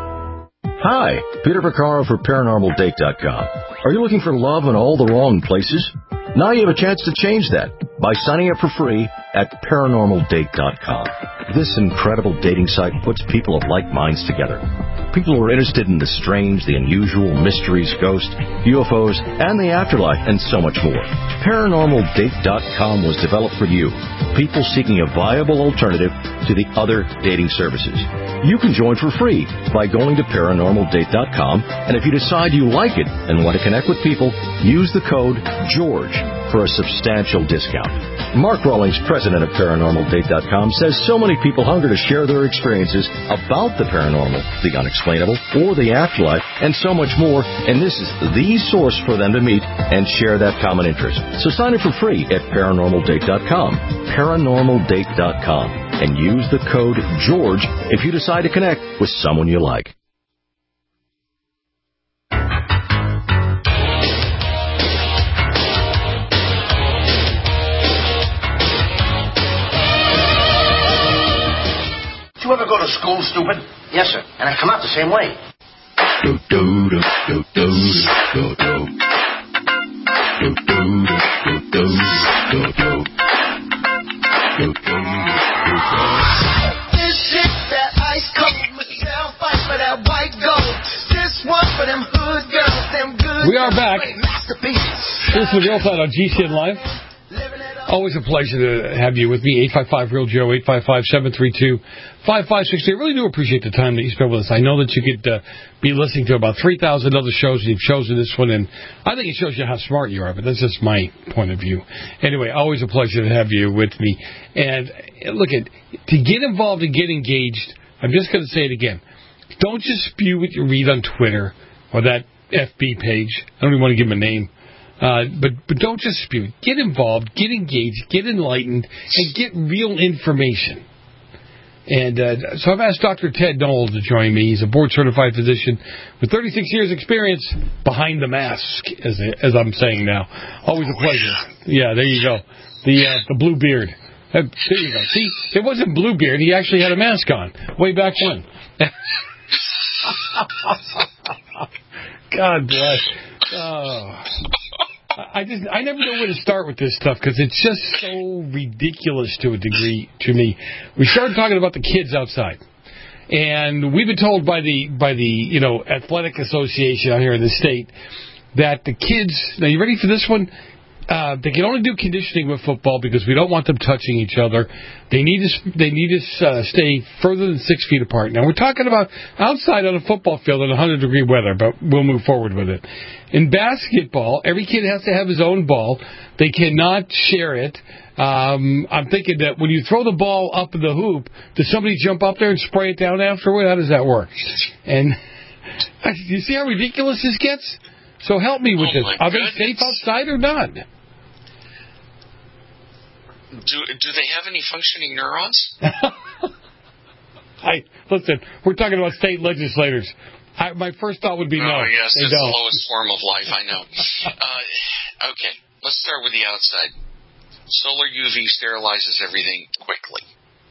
Hi, Peter Vaccaro for Paranormal Date dot com. Are you looking for love in all the wrong places? Now you have a chance to change that by signing up for free at Paranormal Date dot com. This incredible dating site puts people of like minds together. People who are interested in the strange, the unusual, mysteries, ghosts, U F Os, and the afterlife, and so much more. Paranormal Date dot com was developed for you, people seeking a viable alternative to the other dating services. You can join for free by going to Paranormal Date dot com, and if you decide you like it and want to connect with people, use the code GEORGE for a substantial discount. Mark Rawlings, president of Paranormal Date dot com, says so many people hunger to share their experiences about the paranormal, the unexplainable, or the afterlife, and so much more, and this is the source for them to meet and share that common interest. So sign up for free at Paranormal Date dot com, Paranormal Date dot com, and use the code GEORGE if you decide to connect with someone you like. Did you ever go to school, stupid? Yes, sir. And I come out the same way. Do, do, do, do, do, do, do. Do, do, do, do, do, do. Do, do, do, do. This shit, that ice cold, Michelle fight for that white gold. This one for them hood girls, them good. We are back. This is the Real Side on G C N Live. Always a pleasure to have you with me. eight five five real Joe, eight five five, seven three two, five five six two. I really do appreciate the time that you spend with us. I know that you could uh, be listening to about three thousand other shows, and you've chosen this one, and I think it shows you how smart you are, but that's just my point of view. Anyway, always a pleasure to have you with me. And look, at to get involved and get engaged, I'm just going to say it again. Don't just spew what you read on Twitter or that F B page. I don't even want to give them a name. Uh, but but don't just spew. Get involved, get engaged, get enlightened, and get real information. And uh, so I've asked Doctor Ted Knoll to join me. He's a board-certified physician with thirty-six years' experience behind the mask, as as I'm saying now. Always a pleasure. Yeah, there you go. The uh, the blue beard. Uh, there you go. See, it wasn't blue beard. He actually had a mask on way back when. God bless. Oh. I just I never know where to start with this stuff because it's just so ridiculous to a degree to me. We started talking about the kids outside, And we've been told by the by the you know athletic association out here in the state that the kids. Now, you ready for this one? Uh, they can only do conditioning with football because we don't want them touching each other. They need to they need to uh, stay further than six feet apart. Now, we're talking about outside on a football field in one hundred degree weather, but we'll move forward with it. In basketball, every kid has to have his own ball. They cannot share it. Um, I'm thinking that when you throw the ball up in the hoop, does somebody jump up there and spray it down afterward? How does that work? And you see how ridiculous this gets? So help me with oh this. Are goodness. they safe outside or not? Do do they have any functioning neurons? I listen. We're talking about state legislators. I, my first thought would be no. Oh yes, they it's don't. the lowest form of life. I know. uh, okay, let's start with the outside. Solar U V sterilizes everything quickly,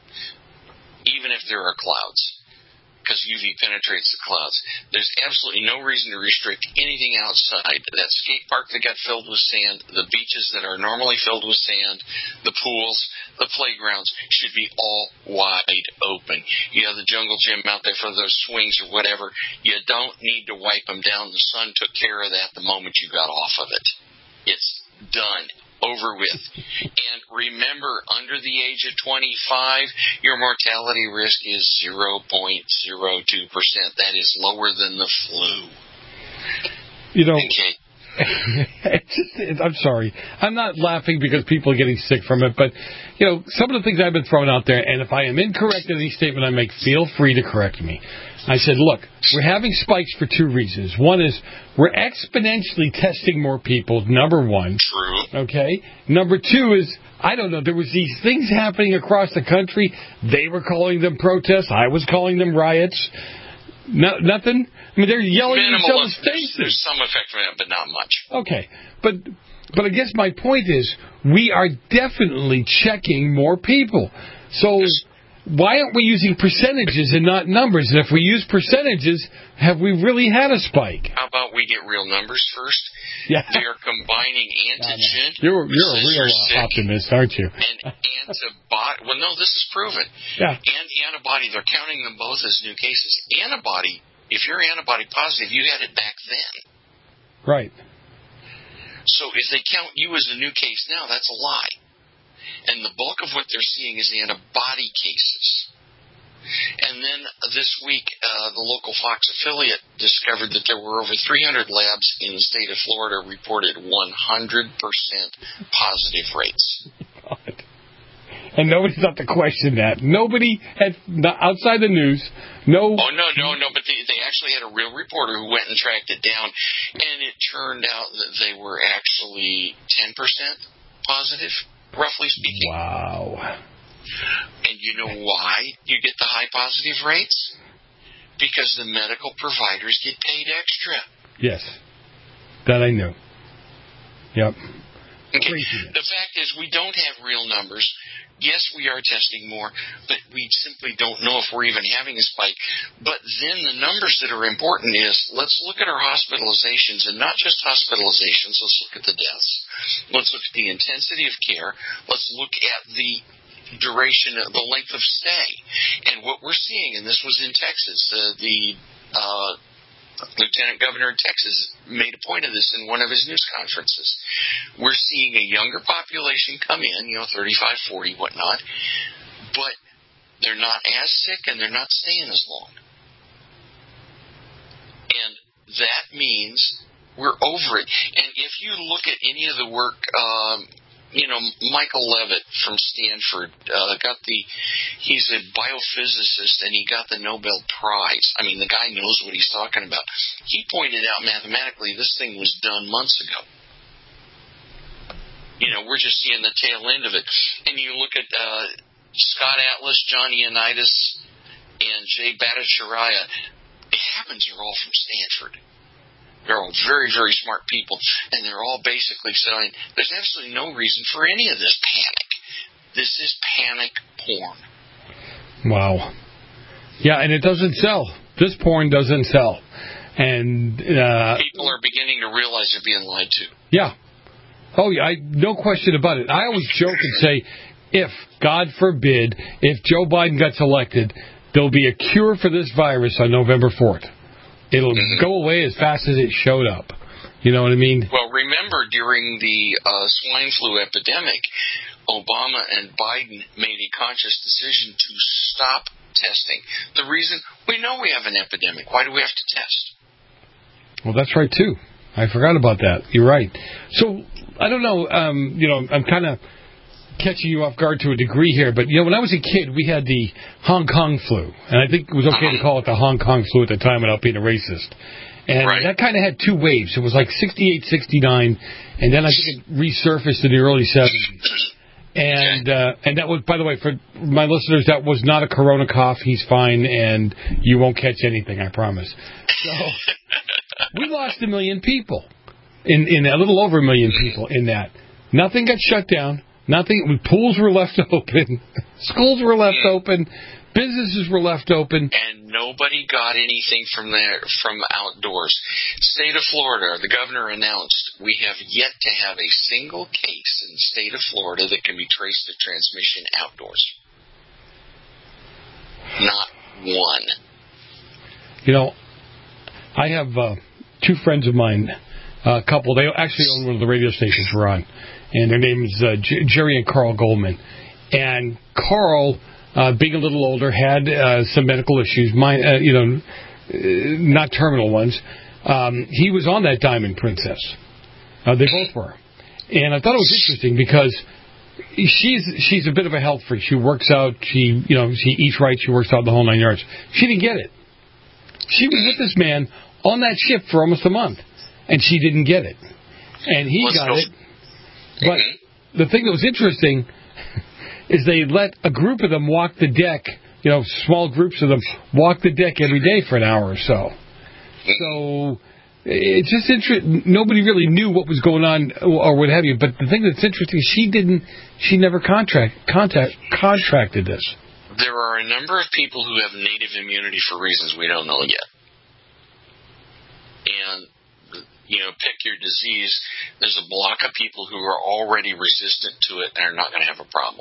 even if there are clouds, because U V penetrates the clouds. There's absolutely no reason to restrict anything outside. That skate park that got filled with sand, the beaches that are normally filled with sand, the pools, the playgrounds should be all wide open. You have the jungle gym out there for those swings or whatever. You don't need to wipe them down. The sun took care of that the moment you got off of it. It's done. Over with. And remember, under the age of twenty-five, your mortality risk is zero point zero two percent. That is lower than the flu. You know, okay. it's just, it's, I'm sorry. I'm not laughing because people are getting sick from it, but, you know, some of the things I've been throwing out there, and if I am incorrect in any statement I make, feel free to correct me. I said, look, we're having spikes for two reasons. One is we're exponentially testing more people, number one. True. Okay? Number two is, I don't know, there was these things happening across the country. They were calling them protests. I was calling them riots. No, nothing? I mean, they're yelling in each other's faces. There's some effect from it, but not much. Okay. But, but I guess my point is we are definitely checking more people. So why aren't we using percentages and not numbers? And if we use percentages, have we really had a spike? How about we get real numbers first? Yeah. They are combining antigen. You're, you're a real uh, optimist, aren't you? And antibody. Well, no, this is proven. Yeah. And antibody, they're counting them both as new cases. Antibody, if you're antibody positive, you had it back then. Right. So if they count you as a new case now, that's a lie. And the bulk of what they're seeing is antibody cases. And then this week, uh, the local Fox affiliate discovered that there were over three hundred labs in the state of Florida reported one hundred percent positive rates. God. And nobody thought to question that. Nobody had, outside the news, no... Oh, no, no, no, but they, they actually had a real reporter who went and tracked it down, and it turned out that they were actually ten percent positive, roughly speaking. Wow. And you know why you get the high positive rates? Because the medical providers get paid extra. Yes. That I knew. Yep. Okay. The fact is, we don't have real numbers. Yes, we are testing more, but we simply don't know if we're even having a spike. But then the numbers that are important is, let's look at our hospitalizations, and not just hospitalizations, let's look at the deaths. Let's look at the intensity of care. Let's look at the duration, the length of stay. And what we're seeing, and this was in Texas, uh, the uh, Lieutenant Governor of Texas made a point of this in one of his news conferences. We're seeing a younger population come in, you know, thirty-five, forty, whatnot, but they're not as sick and they're not staying as long. And that means we're over it. And if you look at any of the work, um, you know, Michael Levitt from Stanford uh, got the, he's a biophysicist and he got the Nobel Prize. I mean, the guy knows what he's talking about. He pointed out mathematically this thing was done months ago. You know, we're just seeing the tail end of it. And you look at uh, Scott Atlas, John Ioannidis, and Jay Bhattacharya. The heavens are all from Stanford. They're all very, very smart people, and they're all basically saying there's absolutely no reason for any of this panic. This is panic porn. Wow. Yeah, and it doesn't sell. This porn doesn't sell. And uh, people are beginning to realize they're being lied to. Yeah. Oh, yeah, I, no question about it. I always joke and say, if, God forbid, if Joe Biden gets elected, there'll be a cure for this virus on November fourth. It'll mm-hmm. go away as fast as it showed up. You know what I mean? Well, remember, during the uh, swine flu epidemic, Obama and Biden made a conscious decision to stop testing. The reason, we know we have an epidemic. Why do we have to test? Well, that's right, too. I forgot about that. You're right. So, I don't know, um, you know, I'm kind of catching you off guard to a degree here, but, you know, when I was a kid, we had the Hong Kong flu, and I think it was okay to call it the Hong Kong flu at the time without being a racist. And right. that kind of had two waves. It was like sixty-eight, sixty-nine, and then I think it resurfaced in the early seventies. And uh, and that was, by the way, for my listeners, that was not a corona cough. He's fine, and you won't catch anything, I promise. So we lost a million people, in, in a little over a million people in that. Nothing got shut down. Nothing. Pools were left open. Schools were left open. Businesses were left open. And nobody got anything from there, from outdoors. State of Florida, the governor announced, we have yet to have a single case in the state of Florida that can be traced to transmission outdoors. Not one. You know, I have uh, two friends of mine, a couple, they actually own one of the radio stations we're on. And their name is uh, J- Jerry and Carl Goldman. And Carl, uh, being a little older, had uh, some medical issues, mine, uh, you know, uh, not terminal ones. Um, he was on that Diamond Princess. Uh, they both were. And I thought it was interesting because she's she's a bit of a health freak. She works out. She you know she eats right. She works out the whole nine yards. She didn't get it. She was with this man on that ship for almost a month, and she didn't get it. And he Let's got go. it. But the thing that was interesting is they let a group of them walk the deck, you know, small groups of them walk the deck every day for an hour or so. So it's just interesting. Nobody really knew what was going on or what have you. But the thing that's interesting is she didn't, she never contract, contact, contracted this. There are a number of people who have native immunity for reasons we don't know yet. And you know, pick your disease, there's a block of people who are already resistant to it and are not going to have a problem.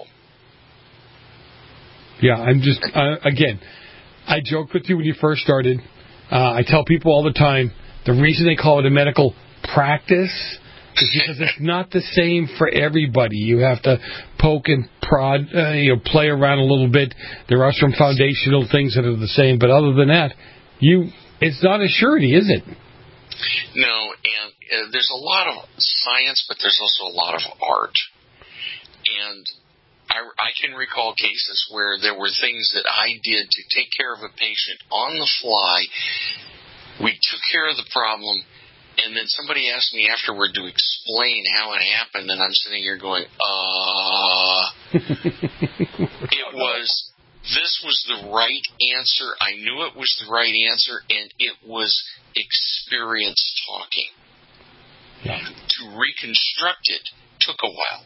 Yeah, I'm just, uh, again, I joked with you when you first started. Uh, I tell people all the time, the reason they call it a medical practice is because it's not the same for everybody. You have to poke and prod, uh, you know, play around a little bit. There are some foundational things that are the same, but other than that, you, it's not a surety, is it? No, and uh, there's a lot of science, but there's also a lot of art. And I, I can recall cases where there were things that I did to take care of a patient on the fly. We took care of the problem, and then somebody asked me afterward to explain how it happened, and I'm sitting here going, uh... it was... This was the right answer. I knew it was the right answer, and it was experience talking. Yeah. To reconstruct it took a while.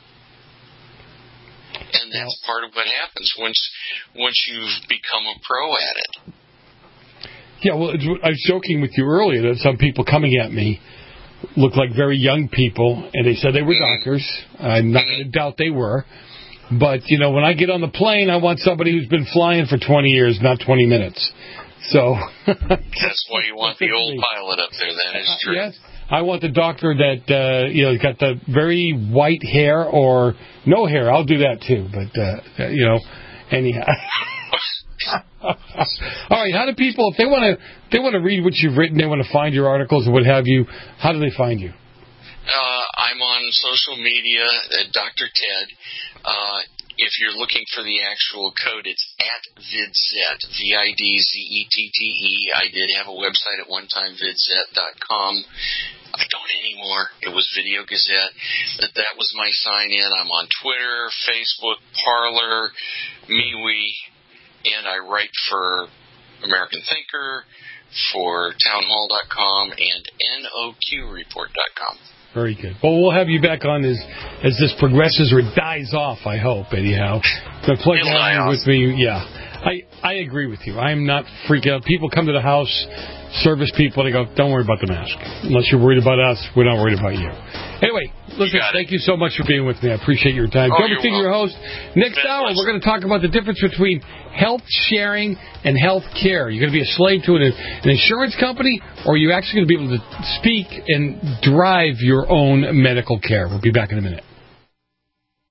And that's well, part of what happens once once you've become a pro at it. Yeah, well, I was joking with you earlier that some people coming at me looked like very young people, and they said they were mm-hmm. doctors. I'm not going to doubt they were. But, you know, when I get on the plane, I want somebody who's been flying for twenty years, not twenty minutes. So that's why you want the old pilot up there. That is true. Uh, yes. I want the doctor that, uh, you know, got the very white hair or no hair. I'll do that, too. But, uh, you know, anyhow. All right. How do people, if they want to they want to read what you've written, they want to find your articles and what have you, how do they find you? Uh, I'm on social media at Doctor Ted. Uh, if you're looking for the actual code, it's at VidZet, V I D Z E T T E. I did have a website at one time, vidzet dot com. I don't anymore. It was Video Gazette. That, that was my sign-in. I'm on Twitter, Facebook, Parler, MeWe, and I write for American Thinker, for townhall dot com, and N O Q report dot com. Very good. Well, we'll have you back on as as this progresses or dies off, I hope, anyhow. It's a pleasure having you with me. Yeah. I, I agree with you. I am not freaking out. People come to the house, service people, they go, don't worry about the mask. Unless you're worried about us, we're not worried about you. Anyway, listen, thank you so much for being with me. I appreciate your time. Oh, Joe you're Messina, your host. Next hour, we're going to talk about the difference between health sharing and health care. You're going to be a slave to an, an insurance company, or are you actually going to be able to speak and drive your own medical care? We'll be back in a minute.